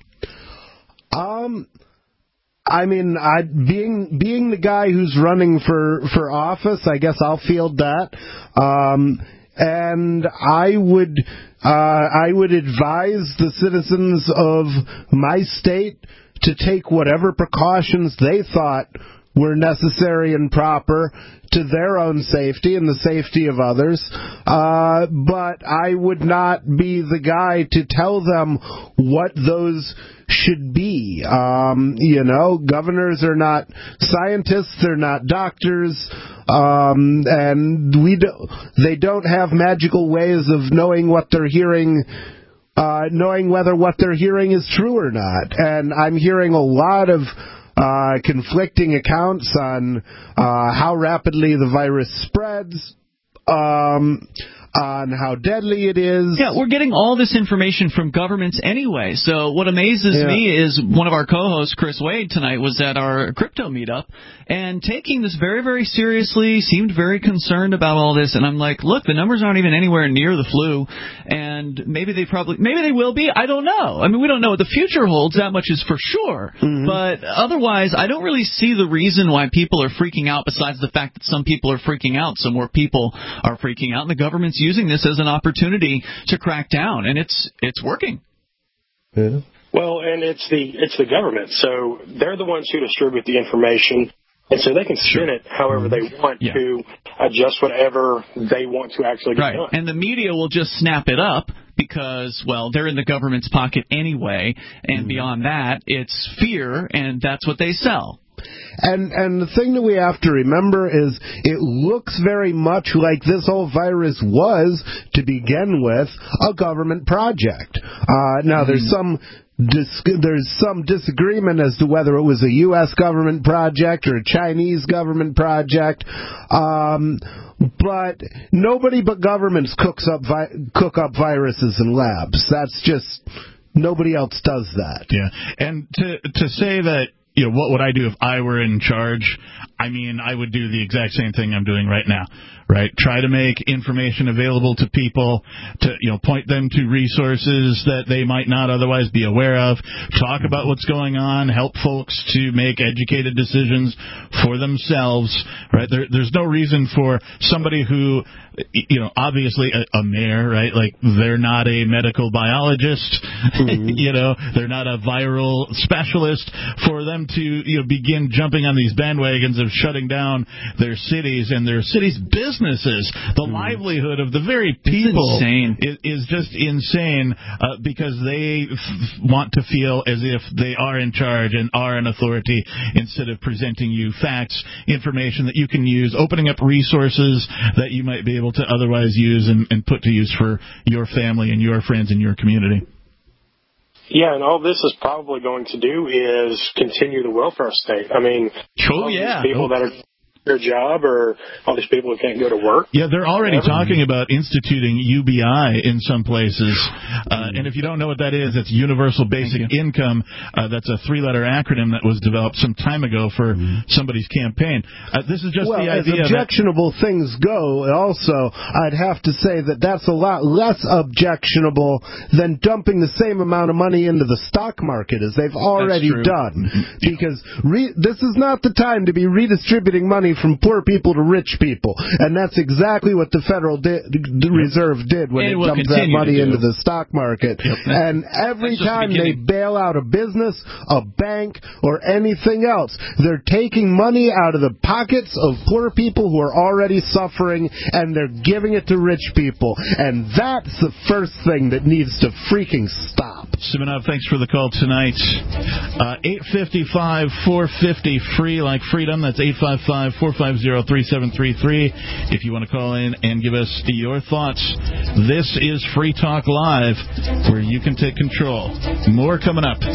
Um, I mean, I being being the guy who's running for, for office, I guess I'll field that. Um, and I would uh, I would advise the citizens of my state to take whatever precautions they thought were necessary and proper to their own safety and the safety of others. Uh, but I would not be the guy to tell them what those should be. Um, you know, governors are not scientists, they're not doctors, um, and we do, they don't have magical ways of knowing what they're hearing, uh, knowing whether what they're hearing is true or not. And I'm hearing a lot of Uh, conflicting accounts on uh, how rapidly the virus spreads, um, on how deadly it is. Yeah, we're getting all this information from governments anyway. So what amazes yeah. me is one of our co-hosts, Chris Wade, tonight was at our crypto meetup and taking this very, very seriously, seemed very concerned about all this. And I'm like, look, the numbers aren't even anywhere near the flu. And maybe they probably, maybe they will be. I don't know. I mean, we don't know what the future holds. That much is for sure. Mm-hmm. But otherwise, I don't really see the reason why people are freaking out besides the fact that some people are freaking out. So more people are freaking out. And the government's using this as an opportunity to crack down, and it's it's working. Yeah. Well, and it's the it's the government, so they're the ones who distribute the information, and so they can spin it however they want yeah. to adjust whatever they want to actually get right. done. And the media will just snap it up because, well, they're in the government's pocket anyway, and mm-hmm. beyond that, it's fear, and that's what they sell. And and the thing that we have to remember is it looks very much like this whole virus was, to begin with, a government project. Uh, now, mm. there's some dis- there's some disagreement as to whether it was a U S government project or a Chinese government project. Um, but nobody but governments cooks up vi- cook up viruses in labs. That's just, nobody else does that. Yeah, and to to say that, you know, what would I do if I were in charge? I mean, I would do the exact same thing I'm doing right now, right? Try to make information available to people, to, you know, point them to resources that they might not otherwise be aware of, talk about what's going on, help folks to make educated decisions for themselves, right? There, there's no reason for somebody who, you know, obviously a, a mayor, right? Like, they're not a medical biologist, mm-hmm. you know, they're not a viral specialist, for them to, you know, begin jumping on these bandwagons of shutting down their cities and their cities' businesses. The mm. livelihood of the very people is, is just insane, uh, because they f- want to feel as if they are in charge and are an authority, instead of presenting you facts, information that you can use, opening up resources that you might be able to otherwise use and, and put to use for your family and your friends and your community. Yeah, and all this is probably going to do is continue the welfare state. I mean, oh, all yeah. these people oh. that are their job, or all these people who can't go to work. Yeah, they're already whatever. talking about instituting U B I in some places. Uh, and if you don't know what that is, it's Universal Basic Income. Uh, that's a three-letter acronym that was developed some time ago for mm-hmm. somebody's campaign. Uh, this is just well, the idea as objectionable that things go, also, I'd have to say that that's a lot less objectionable than dumping the same amount of money into the stock market as they've already done. Because re- this is not the time to be redistributing money from poor people to rich people, and that's exactly what the Federal di- the Reserve did when and it we'll dumped that money into the stock market. Yep. And every time the they bail out a business, a bank, or anything else, they're taking money out of the pockets of poor people who are already suffering, and they're giving it to rich people. And that's the first thing that needs to freaking stop. Simonov, thanks for the call tonight. Uh, eight five five, four five zero, free like freedom. That's eight five five, four five zero, three seven three three. If you want to call in and give us your thoughts, this is Free Talk Live, where you can take control. More coming up.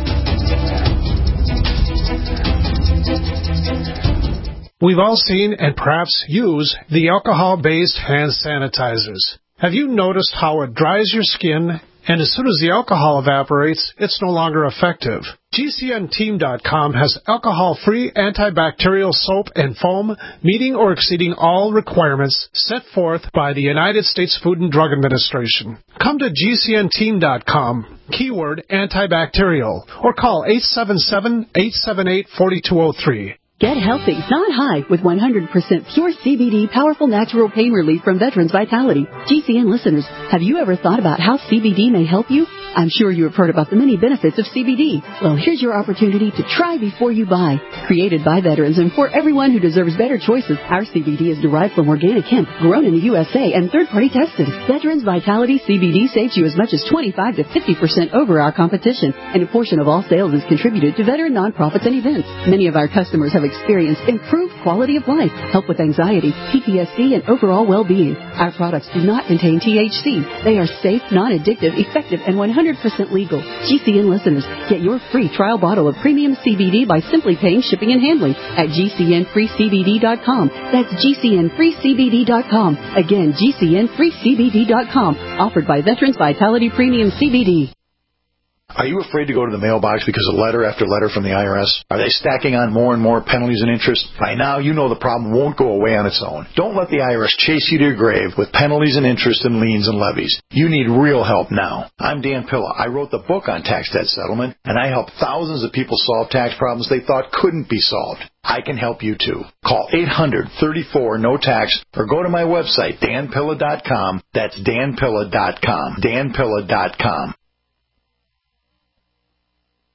We've all seen and perhaps use the alcohol-based hand sanitizers. Have you noticed how it dries your skin, and as soon as the alcohol evaporates, it's no longer effective? G C N team dot com has alcohol-free antibacterial soap and foam, meeting or exceeding all requirements set forth by the United States Food and Drug Administration. Come to G C N team dot com, keyword antibacterial, or call eight seven seven, eight seven eight, four two zero three. Get healthy, not high, with one hundred percent pure C B D powerful natural pain relief from Veterans Vitality. G C N listeners, have you ever thought about how C B D may help you? I'm sure you have heard about the many benefits of C B D. Well, here's your opportunity to try before you buy. Created by veterans and for everyone who deserves better choices, our C B D is derived from organic hemp, grown in the U S A, and third-party tested. Veterans Vitality C B D saves you as much as twenty-five to fifty percent over our competition, and a portion of all sales is contributed to veteran nonprofits and events. Many of our customers have experienced improved quality of life, help with anxiety, P T S D, and overall well-being. Our products do not contain T H C. They are safe, non-addictive, effective, and one hundred percent legal. G C N listeners, get your free trial bottle of premium C B D by simply paying shipping and handling at G C N free C B D dot com. That's G C N free C B D dot com. Again, G C N free C B D dot com. Offered by Veterans Vitality Premium C B D. Are you afraid to go to the mailbox because of letter after letter from the I R S? Are they stacking on more and more penalties and interest? By now, you know the problem won't go away on its own. Don't let the I R S chase you to your grave with penalties and interest and liens and levies. You need real help now. I'm Dan Pilla. I wrote the book on tax debt settlement, and I helped thousands of people solve tax problems they thought couldn't be solved. I can help you too. Call eight hundred, thirty-four, no tax or go to my website, dan pilla dot com. That's dan pilla dot com. dan pilla dot com.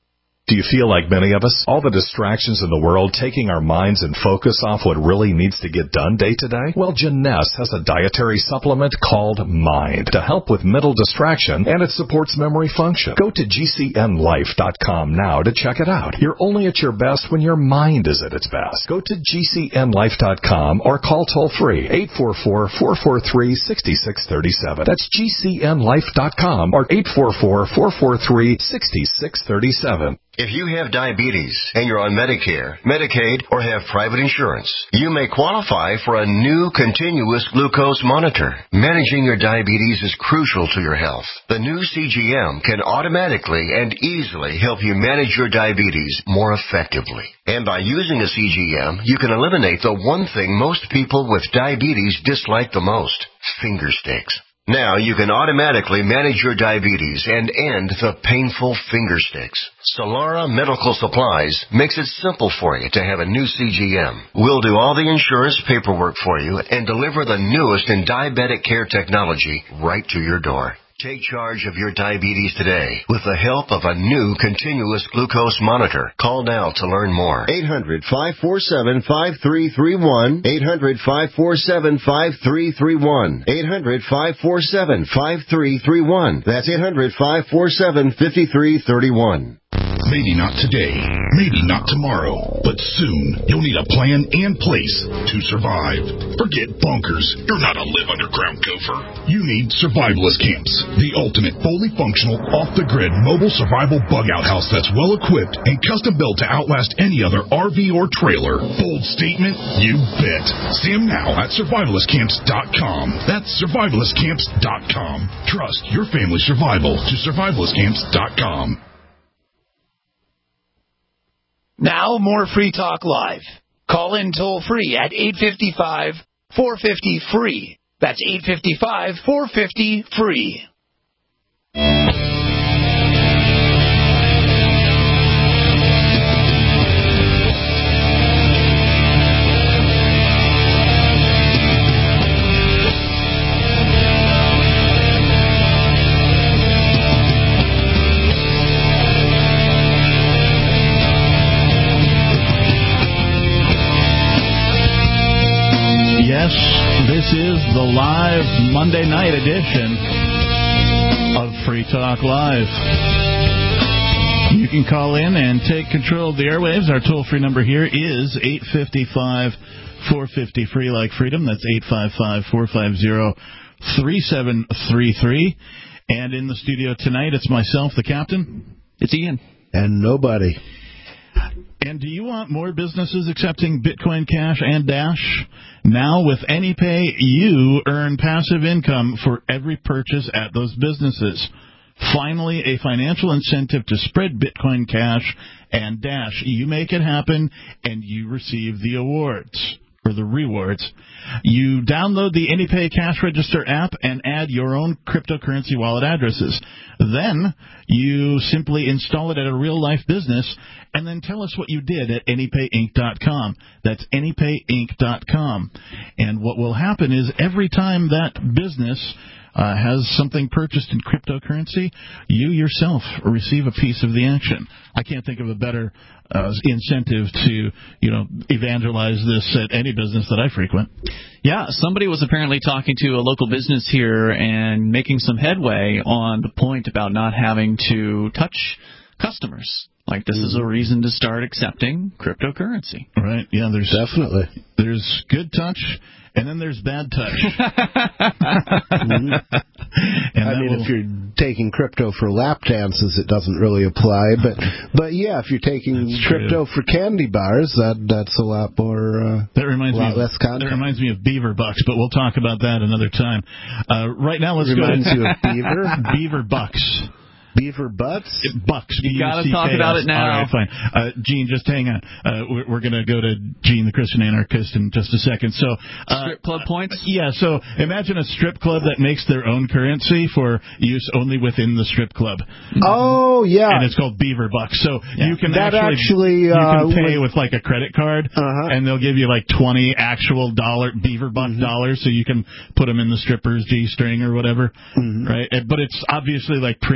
Do you feel like many of us? All the distractions in the world taking our minds and focus off what really needs to get done day to day? Well, Jeunesse has a dietary supplement called Mind to help with mental distraction, and it supports memory function. Go to G C N life dot com now to check it out. You're only at your best when your mind is at its best. Go to G C N life dot com or call toll-free eight four four, four four three, six six three seven. That's G C N life dot com or eight four four, four four three, six six three seven. If you have diabetes and you're on Medicare, Medicaid, or have private insurance, you may qualify for a new continuous glucose monitor. Managing your diabetes is crucial to your health. The new C G M can automatically and easily help you manage your diabetes more effectively. And by using a C G M, you can eliminate the one thing most people with diabetes dislike the most: finger sticks. Now you can automatically manage your diabetes and end the painful finger sticks. Solara Medical Supplies makes it simple for you to have a new C G M. We'll do all the insurance paperwork for you and deliver the newest in diabetic care technology right to your door. Take charge of your diabetes today with the help of a new continuous glucose monitor. Call now to learn more. eight hundred, five four seven, five three three one. eight hundred, five four seven, five three three one. eight hundred, five four seven, five three three one. That's eight hundred, five four seven, five three three one. Maybe not today, maybe not tomorrow, but soon you'll need a plan and place to survive. Forget bunkers. You're not a live underground gopher. You need survivalist camps, the ultimate fully functional, off-the-grid mobile survival bug-out house that's well-equipped and custom-built to outlast any other R V or trailer. Bold statement? You bet. See them now at survivalist camps dot com. That's survivalist camps dot com. Trust your family's survival to survivalist camps dot com. Now, more Free Talk Live. Call in toll-free at eight five five, four five zero, free. That's eight five five, four five zero, free. Yes, this is the live Monday night edition of Free Talk Live. You can call in and take control of the airwaves. Our toll-free number here is eight five five, four five zero, free like freedom. That's eight five five, four five zero, three seven three three. And in the studio tonight, it's myself, the captain. It's Ian. And nobody. And do you want more businesses accepting Bitcoin Cash and Dash? Now with AnyPay, you earn passive income for every purchase at those businesses. Finally, a financial incentive to spread Bitcoin Cash and Dash. You make it happen, and you receive the awards, or the rewards. You download the AnyPay Cash Register app and add your own cryptocurrency wallet addresses. Then you simply install it at a real-life business and then tell us what you did at any pay inc dot com. That's any pay inc dot com. And what will happen is every time that business uh, has something purchased in cryptocurrency, you yourself receive a piece of the action. I can't think of a better uh, incentive to, you know, evangelize this at any business that I frequent. Yeah, somebody was apparently talking to a local business here and making some headway on the point about not having to touch customers. Like, this is a reason to start accepting cryptocurrency. Right, yeah, there's definitely. There's good touch, and then there's bad touch. mm-hmm. and I mean, will... if you're taking crypto for lap dances, it doesn't really apply. But, but yeah, if you're taking that's crypto true. for candy bars, that that's a lot more. Uh, that reminds lot me. Of, less content. That reminds me of Beaver Bucks, but we'll talk about that another time. Uh, right now, let's reminds go to you of Beaver Beaver Bucks. Beaver butts? Bucks. You got to talk about it now. All right, fine. Uh, Gene, just hang on. Uh, we're we're going to go to Gene, the Christian anarchist, in just a second. So, uh, strip club points? Yeah, so imagine a strip club that makes their own currency for use only within the strip club. Oh, yeah. And it's called Beaver Bucks. So yeah. you can that actually, actually uh, you can pay with like a credit card, uh-huh. and they'll give you like twenty actual dollar Beaver Buck mm-hmm. dollars, so you can put them in the stripper's G-string or whatever, mm-hmm. right? But it's obviously like printed on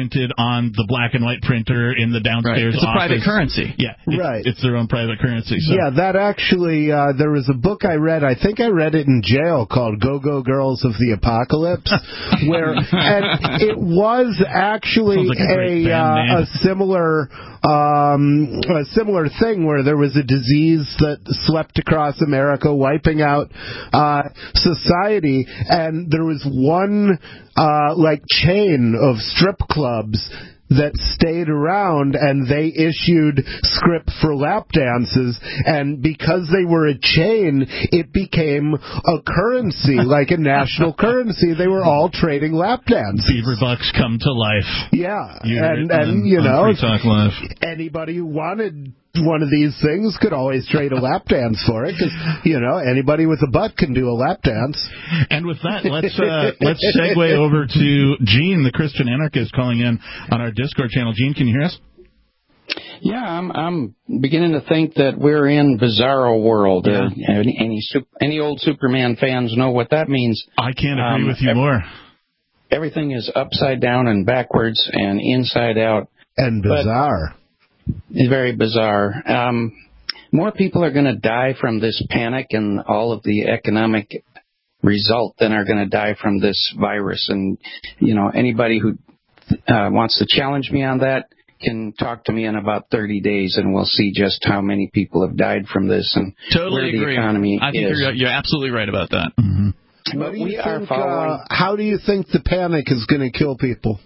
on the black and white printer in the downstairs Right. It's a office. private currency. Yeah, it's, Right. it's their own private currency. So. Yeah, that actually, uh, there was a book I read, I think I read it in jail, called Go-Go Girls of the Apocalypse, where, and it was actually like a, a, uh, a similar, um, a similar thing where there was a disease that swept across America, wiping out, uh, society, and there was one, uh, like chain of strip clubs that stayed around, and they issued script for lap dances, and because they were a chain, it became a currency, like a national currency. They were all trading lap dances. Beaver Bucks come to life. Yeah, You're and, on, and you on know, Free Talk Live. anybody who wanted one of these things could always trade a lap dance for it, because, you know, anybody with a butt can do a lap dance. And with that, let's uh, let's segue over to Gene, the Christian anarchist, calling in on our Discord channel. Gene, can you hear us? Yeah, I'm I'm beginning to think that we're in Bizarro world. Yeah. Uh, any any, super, any old Superman fans know what that means. I can't agree um, with you ev- more. Everything is upside down and backwards and inside out. And bizarre. It's very bizarre. Um, more people are going to die from this panic and all of the economic result than are going to die from this virus. And, you know, anybody who uh, wants to challenge me on that can talk to me in about thirty days, and we'll see just how many people have died from this and Totally where the agree. economy I think is. you're, you're absolutely right about that. Mm-hmm. What do you we think, are following. uh, how do you think the panic is going to kill people?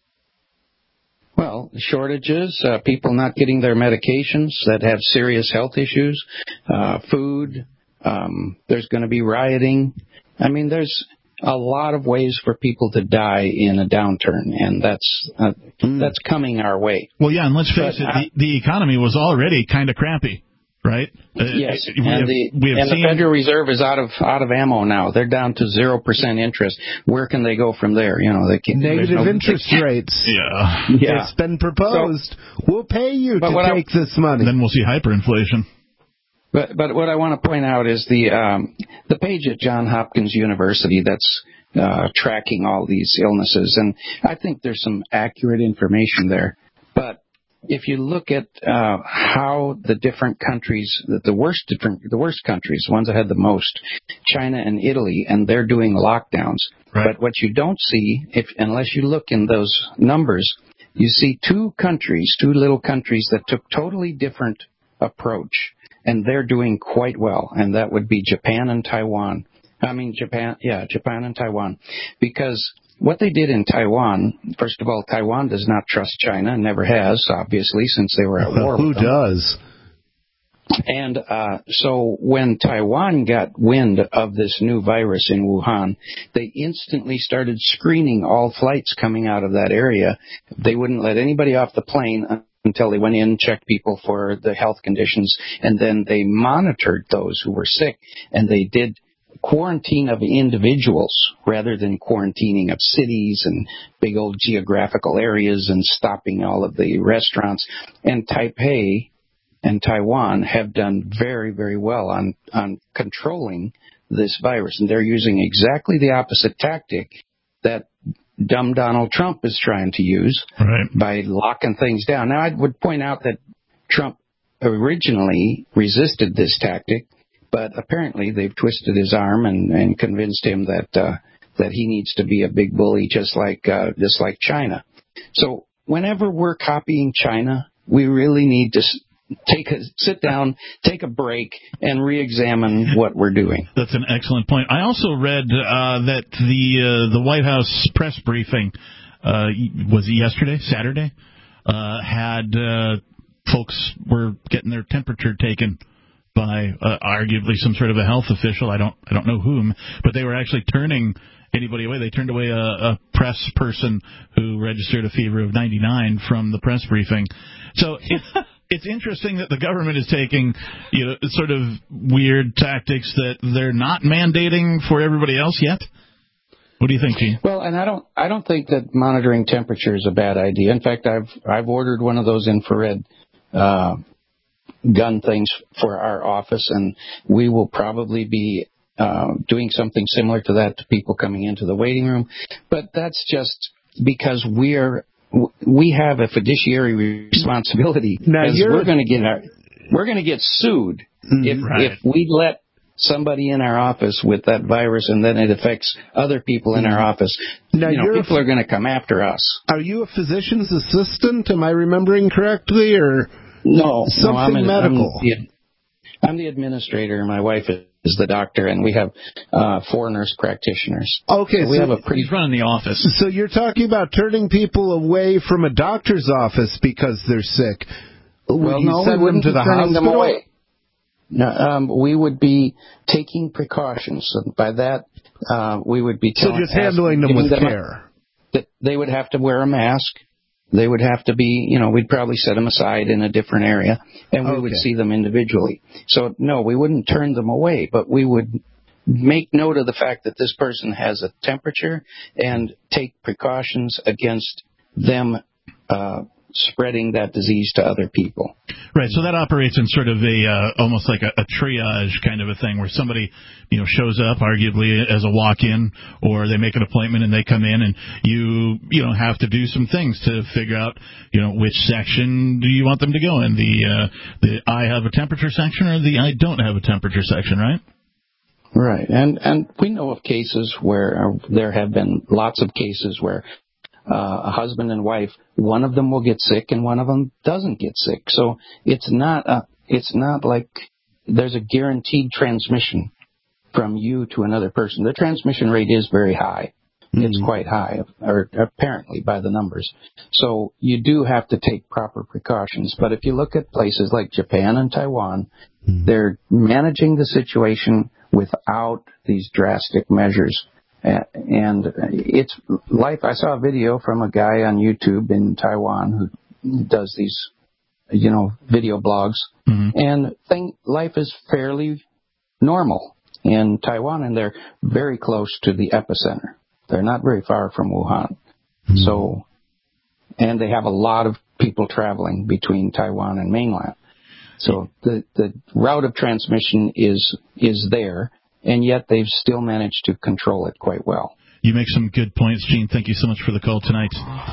Well, shortages, uh, people not getting their medications that have serious health issues, uh, food, um, there's going to be rioting. I mean, there's a lot of ways for people to die in a downturn, and that's uh, mm. that's coming our way. Well, yeah, and let's face but, it, uh, the, the economy was already kind of crappy, right? Yes, uh, we and, have, the, we have and seen... the Federal Reserve is out of out of ammo now. They're down to zero percent interest. Where can they go from there? You know, they can Negative no, interest rates. Yeah, yeah. It's been proposed. So, we'll pay you to take I, this money. Then we'll see hyperinflation. But but what I want to point out is the um, the page at Johns Hopkins University that's uh, tracking all these illnesses, and I think there's some accurate information there. But if you look at uh, how the different countries, the, the worst different, the worst countries, the ones that had the most, China and Italy, and they're doing lockdowns. Right. But what you don't see, if unless you look in those numbers, you see two countries, two little countries that took totally different approach, and they're doing quite well, and that would be Japan and Taiwan. I mean, Japan, yeah, Japan and Taiwan, because what they did in Taiwan, first of all, Taiwan does not trust China, never has, obviously, since they were at war Who with them. does? And uh, so when Taiwan got wind of this new virus in Wuhan, they instantly started screening all flights coming out of that area. They wouldn't let anybody off the plane until they went in, checked people for the health conditions, and then they monitored those who were sick, and they did quarantine of individuals rather than quarantining of cities and big old geographical areas and stopping all of the restaurants. And Taipei and Taiwan have done very, very well on, on controlling this virus. And they're using exactly the opposite tactic that dumb Donald Trump is trying to use right. by locking things down. Now, I would point out that Trump originally resisted this tactic, but apparently they've twisted his arm and, and convinced him that uh, that he needs to be a big bully, just like uh, just like China. So whenever we're copying China, we really need to take a sit down, take a break, and re-examine what we're doing. That's an excellent point. I also read uh, that the uh, the White House press briefing uh, was it yesterday, Saturday, uh, had uh, folks were getting their temperature taken by uh, arguably some sort of a health official. I don't I don't know whom, but they were actually turning anybody away. They turned away a, a press person who registered a fever of ninety-nine from the press briefing. So it's it's interesting that the government is taking, you know, sort of weird tactics that they're not mandating for everybody else yet. What do you think, Gene? Well, and I don't I don't think that monitoring temperature is a bad idea. In fact, I've I've ordered one of those infrared uh gun things for our office, and we will probably be uh, doing something similar to that to people coming into the waiting room. But that's just because we're we have a fiduciary responsibility because we're going to get our, we're going to get sued if right. if we let somebody in our office with that virus and then it affects other people in our office. Now, you know, people are going to come after us. Are you a physician's assistant? Am I remembering correctly, or no? Something no, I'm an, medical. I'm the, I'm the administrator. My wife is the doctor, and we have uh, four nurse practitioners. Okay, so we so have a pretty. He's running the office. So you're talking about turning people away from a doctor's office because they're sick. Would well, you no, send we wouldn't them to be the turning hospital? them away. No, um, we would be taking precautions. So by that, uh, we would be so telling, just handling them with them care. A, that they would have to wear a mask. They would have to be, you know, we'd probably set them aside in a different area, and we okay. would see them individually. So no, we wouldn't turn them away, but we would make note of the fact that this person has a temperature and take precautions against them uh, spreading that disease to other people. Right, so that operates in sort of a uh, almost like a, a triage kind of a thing where somebody, you know, shows up arguably as a walk-in, or they make an appointment and they come in, and you you know have to do some things to figure out, you know, which section do you want them to go in, the uh, the I have a temperature section or the I don't have a temperature section, right? Right, and and we know of cases where uh, there have been lots of cases where Uh, a husband and wife, one of them will get sick and one of them doesn't get sick. So it's not a, it's not like there's a guaranteed transmission from you to another person. The transmission rate is very high. Mm-hmm. It's quite high, or apparently by the numbers. So you do have to take proper precautions. But if you look at places like Japan and Taiwan, mm-hmm. they're managing the situation without these drastic measures. And it's life. I saw a video from a guy on YouTube in Taiwan who does these, you know, video blogs. Mm-hmm. And thing, life is fairly normal in Taiwan, and they're very close to the epicenter. They're not very far from Wuhan. Mm-hmm. So, and they have a lot of people traveling between Taiwan and mainland. So the the route of transmission is is there. And yet they've still managed to control it quite well. You make some good points, Gene. Thank you so much for the call tonight.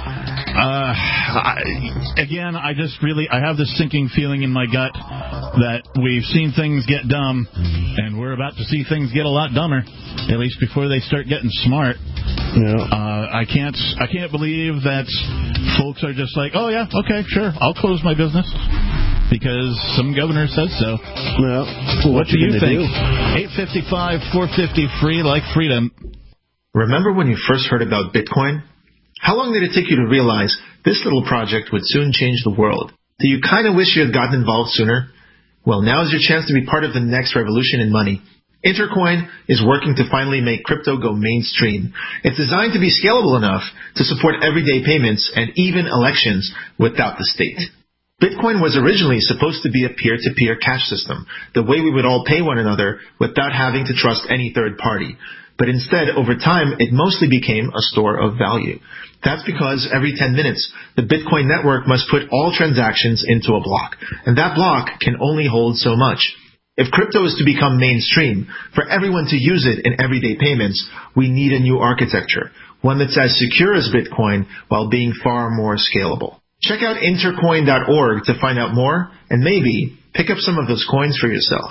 Uh, I, again, I just really, I have this sinking feeling in my gut that we've seen things get dumb, and we're about to see things get a lot dumber, at least before they start getting smart. Yeah. Uh, I can't, I can't believe that folks are just like, oh yeah, okay, sure, I'll close my business because some governor says so. Well, what do you think? eight five five, four five zero, free like freedom. Remember when you first heard about Bitcoin? How long did it take you to realize this little project would soon change the world? Do you kind of wish you had gotten involved sooner? Well, now is your chance to be part of the next revolution in money. Intercoin is working to finally make crypto go mainstream. It's designed to be scalable enough to support everyday payments and even elections without the state. Bitcoin was originally supposed to be a peer-to-peer cash system, the way we would all pay one another without having to trust any third party. But instead, over time, it mostly became a store of value. That's because every ten minutes, the Bitcoin network must put all transactions into a block, and that block can only hold so much. If crypto is to become mainstream, for everyone to use it in everyday payments, we need a new architecture, one that's as secure as Bitcoin while being far more scalable. Check out intercoin dot org to find out more, and maybe pick up some of those coins for yourself.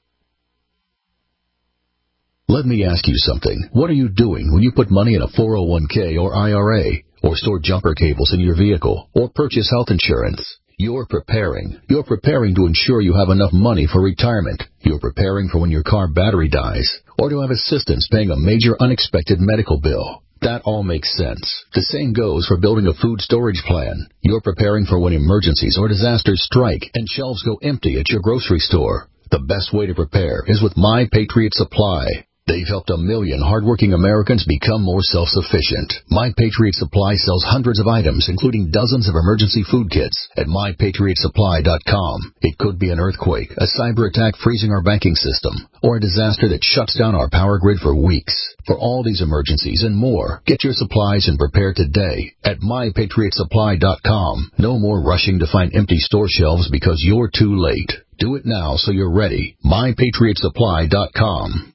Let me ask you something. What are you doing when you put money in a four oh one k or I R A, or store jumper cables in your vehicle, or purchase health insurance? You're preparing. You're preparing to ensure you have enough money for retirement. You're preparing for when your car battery dies, or to have assistance paying a major unexpected medical bill. That all makes sense. The same goes for building a food storage plan. You're preparing for when emergencies or disasters strike and shelves go empty at your grocery store. The best way to prepare is with My Patriot Supply. They've helped a million hardworking Americans become more self-sufficient. My Patriot Supply sells hundreds of items, including dozens of emergency food kits at my patriot supply dot com. It could be an earthquake, a cyber attack freezing our banking system, or a disaster that shuts down our power grid for weeks. For all these emergencies and more, get your supplies and prepare today at my patriot supply dot com. No more rushing to find empty store shelves because you're too late. Do it now so you're ready. my patriot supply dot com.